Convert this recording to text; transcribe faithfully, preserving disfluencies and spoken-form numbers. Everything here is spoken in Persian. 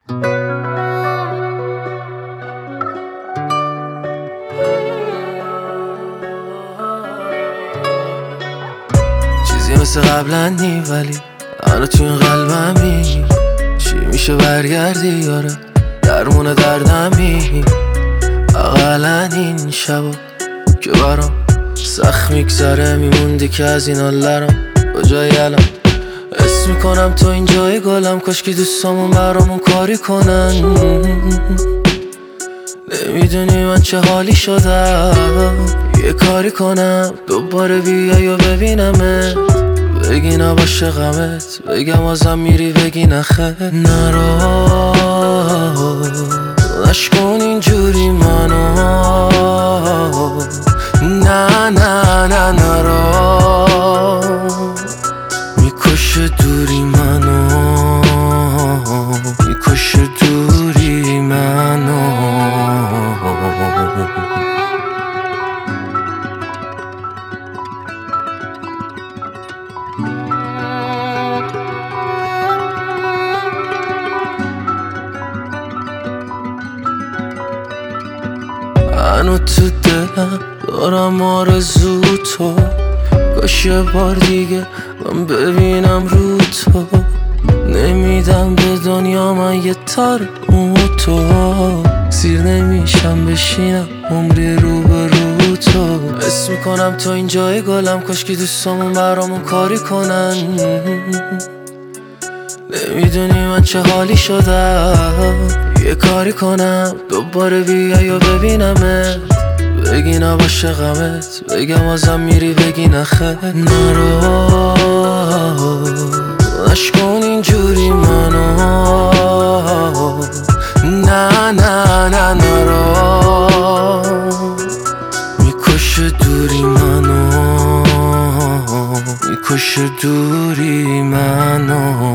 چیزی مثل قبلا نی ولی الان تو این قلبمی. چی میشه برگردی یاره درمون دردمی. اقلن این شبا که برام سخت میگذره میموندی که از این حالرم کجایی الان. اسم میکنم تو اینجای گلم کاش که دوستامون برامون کاری کنن. نمیدونی من چه حالی شدم یه کاری کنم دوباره بیای و ببینمت. بگی نباشه غمت بگم ازم میری بگی نخه. نرو نشکن اینجوری منو. نه نه نه نرو میکشه دوری منو. میکشه دوری منو. منو تو دلم دارم آرزو تو. کاش یه بار دیگه من ببینم رو تو. نمیدم به دنیا من یه تار تو. سیر نمیشم بشینم عمری رو به رو تو. اسم میکنم تو اینجای گلم کاش که دوستامون برامون کاری کنن. نمیدونی من چه حالی شدم یه کاری کنم دوباره بیای و ببینمت. بگی نباشه غمت بگم ازم میری بگی نخه. نرو نشکن اینجوری منو. نه نه نه نرو میکشه دوری منو. میکشه دوری منو.